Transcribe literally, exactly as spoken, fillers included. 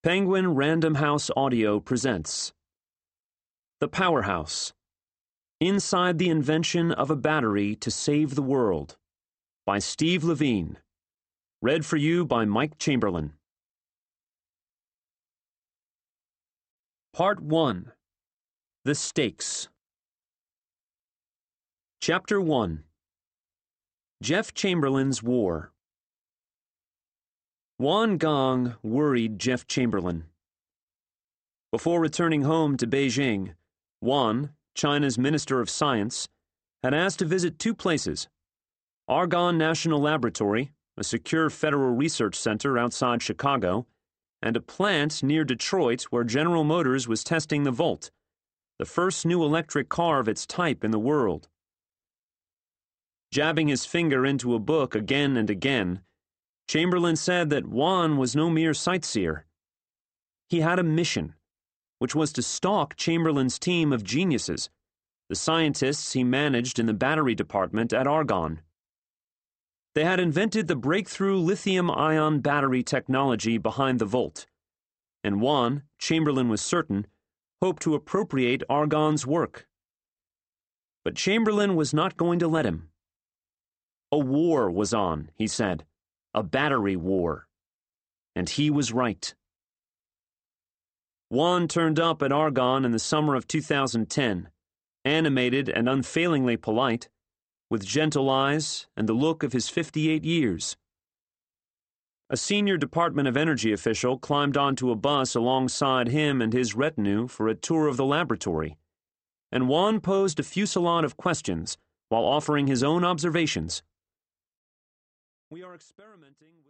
Penguin Random House Audio presents The Powerhouse. Inside the Invention of a Battery to Save the World by Steve Levine. Read for you by Mike Chamberlain. Part one. The Stakes. Chapter one. Jeff Chamberlain's War. Juan Gong worried Jeff Chamberlain. Before returning home to Beijing, Juan, China's Minister of Science, had asked to visit two places: Argonne National Laboratory, a secure federal research center outside Chicago, and a plant near Detroit where General Motors was testing the Volt, the first new electric car of its type in the world. Jabbing his finger into a book again and again, Chamberlain said that Juan was no mere sightseer. He had a mission, which was to stalk Chamberlain's team of geniuses, the scientists he managed in the battery department at Argonne. They had invented the breakthrough lithium-ion battery technology behind the Volt, and Juan, Chamberlain was certain, hoped to appropriate Argonne's work. But Chamberlain was not going to let him. A war was on, he said. A battery war. And he was right. Juan turned up at Argonne in the summer of two thousand ten, animated and unfailingly polite, with gentle eyes and the look of his fifty-eight years. A senior Department of Energy official climbed onto a bus alongside him and his retinue for a tour of the laboratory, and Juan posed a fusillade of questions while offering his own observations. We are experimenting with